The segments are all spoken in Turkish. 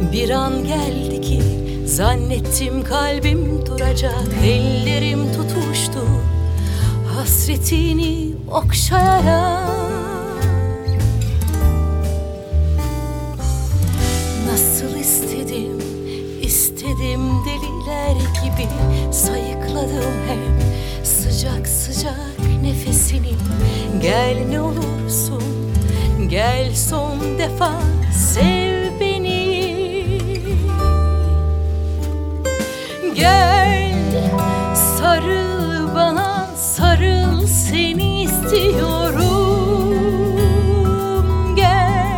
Bir an geldi ki zannettim kalbim duracak, ellerim tutuştu hasretini okşayarak. Nasıl istedim, istedim deliler gibi, sayıkladım hep sıcak sıcak nefesini. Gel ne olursun, gel son defa sev beni. Gel sarıl bana, sarıl, seni istiyorum. Gel,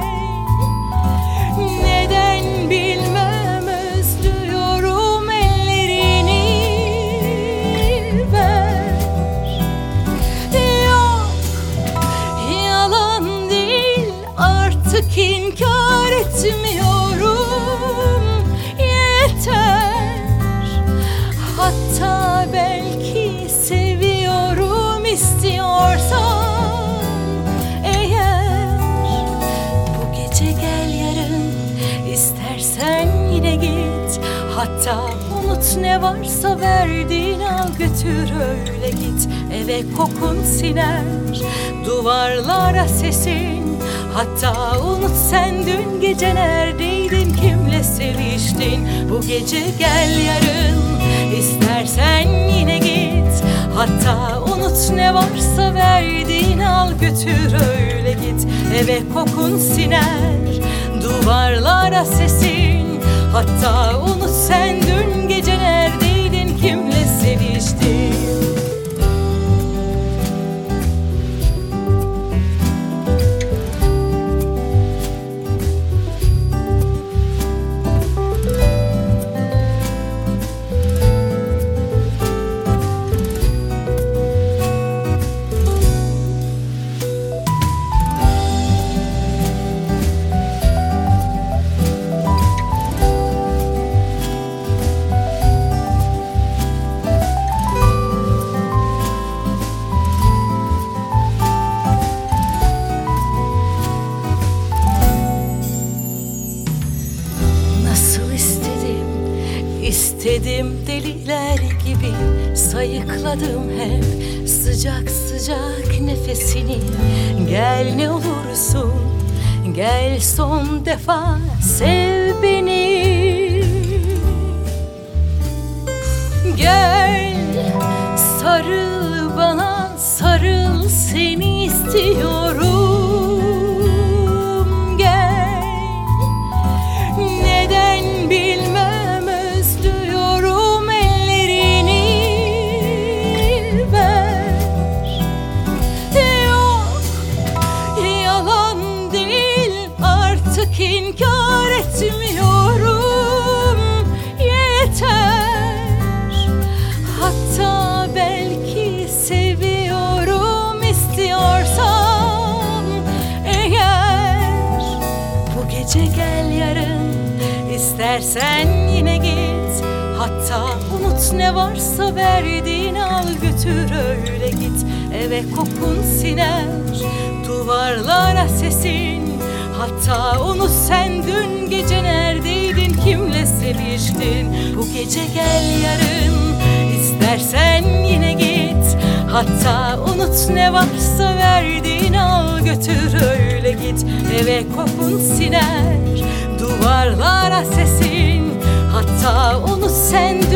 neden bilmem özlüyorum, ellerini ver. Yok, yalan değil, artık inkar etmiyorum. Yeter. Hatta belki seviyorum istiyorsan eğer. Bu gece gel, yarın istersen yine git. Hatta unut ne varsa, verdiğin al götür öyle git. Eve kokun siner, duvarlara sesin. Hatta unut sen dün gece neredeydin, kimle seviştin. Bu gece gel, yarın İstersen yine git. Hatta unut ne varsa, verdiğin al götür öyle git. Eve kokun siner, duvarlara sesin. Hatta unut sen dün gece neredeydin, kimle seviştin. İstedim deliler gibi, sayıkladım hep sıcak sıcak nefesini. Gel ne olursun, gel son defa sev beni. Gel sarıl bana, sarıl, seni istiyorum. Gel, neden bilmem inkar etmiyorum. Yeter. Hatta belki seviyorum istiyorsan eğer. Bu gece gel, yarın istersen yine git. Hatta unut ne varsa, verdiğin al götür öyle git. Eve kokun siner, duvarlara sesin. Hatta unut sen dün gece neredeydin, kimle seviştin. Bu gece gel, yarın istersen yine git. Hatta unut ne varsa, verdiğin al götür öyle git. Eve kokun siner, duvarlara sesin. Hatta unut sen